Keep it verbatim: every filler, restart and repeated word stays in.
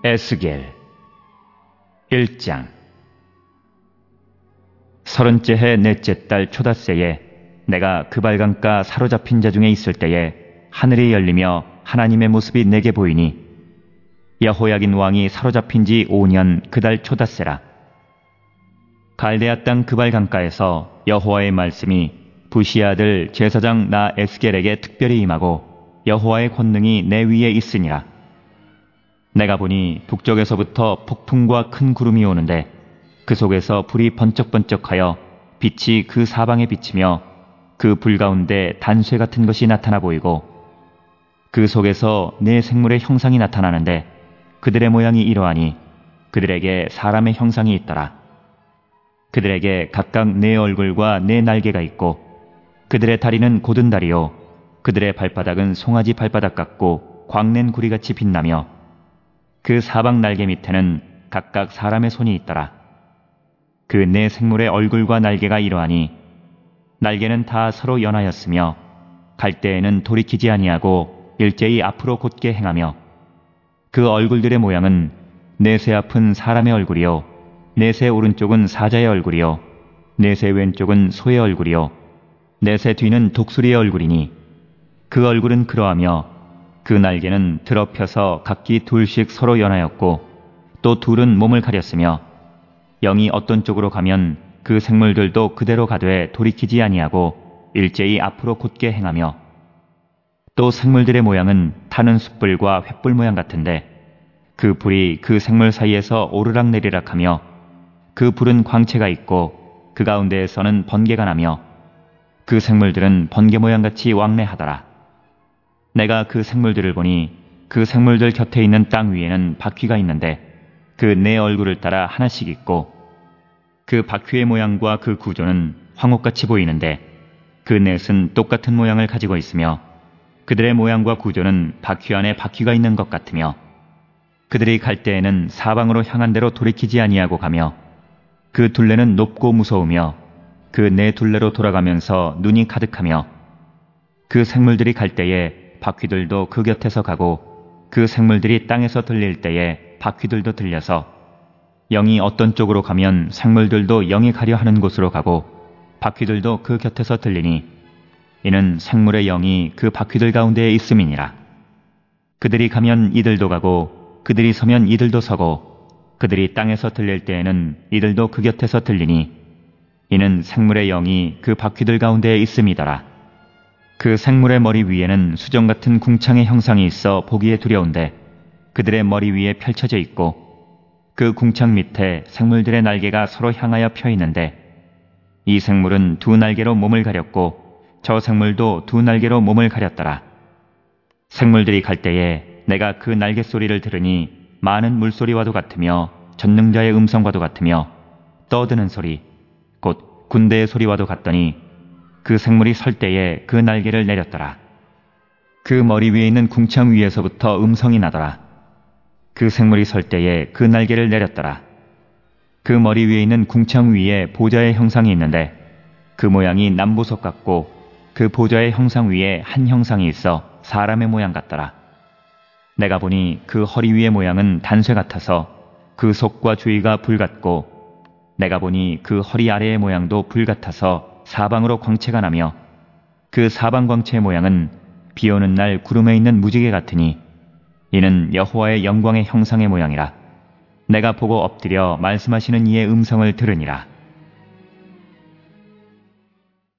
에스겔 일 장. 서른째 해 넷째 달 초닷새에 내가 그발강가 사로잡힌 자 중에 있을 때에 하늘이 열리며 하나님의 모습이 내게 보이니, 여호야긴 왕이 사로잡힌 지 오 년 그 달 초닷새라. 갈대아 땅 그발강가에서 여호와의 말씀이 부시 아들 제사장 나 에스겔에게 특별히 임하고 여호와의 권능이 내 위에 있으니라. 내가 보니 북쪽에서부터 폭풍과 큰 구름이 오는데 그 속에서 불이 번쩍번쩍하여 빛이 그 사방에 비치며 그 불 가운데 단쇠 같은 것이 나타나 보이고, 그 속에서 네 생물의 형상이 나타나는데 그들의 모양이 이러하니 그들에게 사람의 형상이 있더라. 그들에게 각각 네 얼굴과 네 날개가 있고, 그들의 다리는 곧은 다리요 그들의 발바닥은 송아지 발바닥 같고 광낸 구리같이 빛나며, 그 사방 날개 밑에는 각각 사람의 손이 있더라. 그 네 생물의 얼굴과 날개가 이러하니 날개는 다 서로 연하였으며 갈 때에는 돌이키지 아니하고 일제히 앞으로 곧게 행하며, 그 얼굴들의 모양은 넷의 앞은 사람의 얼굴이요 넷의 오른쪽은 사자의 얼굴이요 넷의 왼쪽은 소의 얼굴이요 넷의 뒤는 독수리의 얼굴이니, 그 얼굴은 그러하며 그 날개는 드러펴서 각기 둘씩 서로 연하였고, 또 둘은 몸을 가렸으며, 영이 어떤 쪽으로 가면 그 생물들도 그대로 가되 돌이키지 아니하고 일제히 앞으로 곧게 행하며, 또 생물들의 모양은 타는 숯불과 횃불 모양 같은데 그 불이 그 생물 사이에서 오르락내리락 하며, 그 불은 광채가 있고 그 가운데에서는 번개가 나며, 그 생물들은 번개 모양같이 왕래하더라. 내가 그 생물들을 보니 그 생물들 곁에 있는 땅 위에는 바퀴가 있는데 그 네 얼굴을 따라 하나씩 있고, 그 바퀴의 모양과 그 구조는 황옥같이 보이는데 그 넷은 똑같은 모양을 가지고 있으며, 그들의 모양과 구조는 바퀴 안에 바퀴가 있는 것 같으며, 그들이 갈 때에는 사방으로 향한 대로 돌이키지 아니하고 가며, 그 둘레는 높고 무서우며 그 네 둘레로 돌아가면서 눈이 가득하며, 그 생물들이 갈 때에 바퀴들도 그 곁에서 가고, 그 생물들이 땅에서 들릴 때에 바퀴들도 들려서 영이 어떤 쪽으로 가면 생물들도 영이 가려 하는 곳으로 가고 바퀴들도 그 곁에서 들리니, 이는 생물의 영이 그 바퀴들 가운데에 있음이니라. 그들이 가면 이들도 가고 그들이 서면 이들도 서고, 그들이 땅에서 들릴 때에는 이들도 그 곁에서 들리니, 이는 생물의 영이 그 바퀴들 가운데에 있음이더라. 그 생물의 머리 위에는 수정 같은 궁창의 형상이 있어 보기에 두려운데 그들의 머리 위에 펼쳐져 있고, 그 궁창 밑에 생물들의 날개가 서로 향하여 펴 있는데, 이 생물은 두 날개로 몸을 가렸고 저 생물도 두 날개로 몸을 가렸더라. 생물들이 갈 때에 내가 그 날개 소리를 들으니 많은 물소리와도 같으며 전능자의 음성과도 같으며 떠드는 소리, 곧 군대의 소리와도 같더니, 그 생물이 설 때에 그 날개를 내렸더라. 그 머리 위에 있는 궁창 위에서부터 음성이 나더라. 그 생물이 설 때에 그 날개를 내렸더라. 그 머리 위에 있는 궁창 위에 보좌의 형상이 있는데 그 모양이 남보석 같고, 그 보좌의 형상 위에 한 형상이 있어 사람의 모양 같더라. 내가 보니 그 허리 위의 모양은 단쇠 같아서 그 속과 주위가 불 같고, 내가 보니 그 허리 아래의 모양도 불 같아서 사방으로 광채가 나며, 그 사방 광채의 모양은 비 오는 날 구름에 있는 무지개 같으니, 이는 여호와의 영광의 형상의 모양이라. 내가 보고 엎드려 말씀하시는 이의 음성을 들으니라.